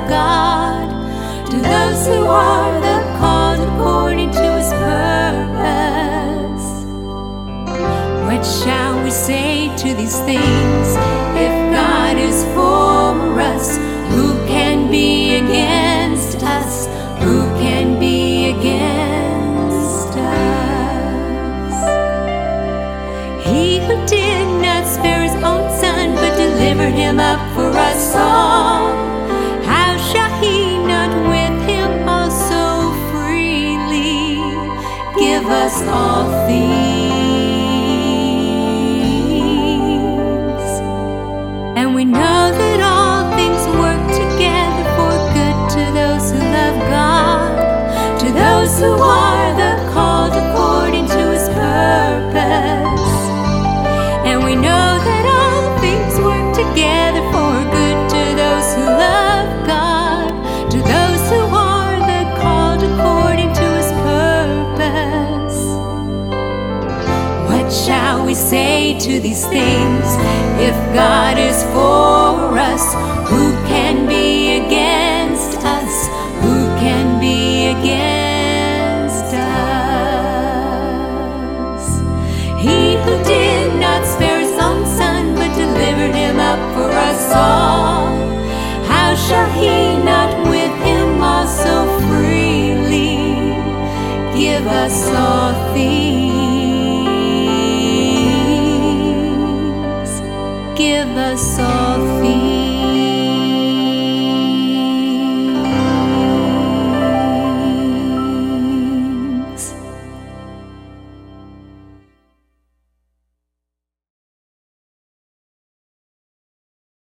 God, to those who are the called according to His purpose. What shall we say to these things? If God is for us, who can be against us? Who can be against us? He who did not spare His own Son, but delivered Him up for us all, how shall He not with Him also freely give us all things? And we know that all things work together for good to those who love God, to those who are the called according to His purpose. And we know that all things work together for good to those who love God, to those who are the called according to His purpose. What shall we say to these things? If God is for us, who can be against us? Who can be against us? He who did not spare His own Son, but delivered Him up for us all, how shall He not with Him also freely give us all?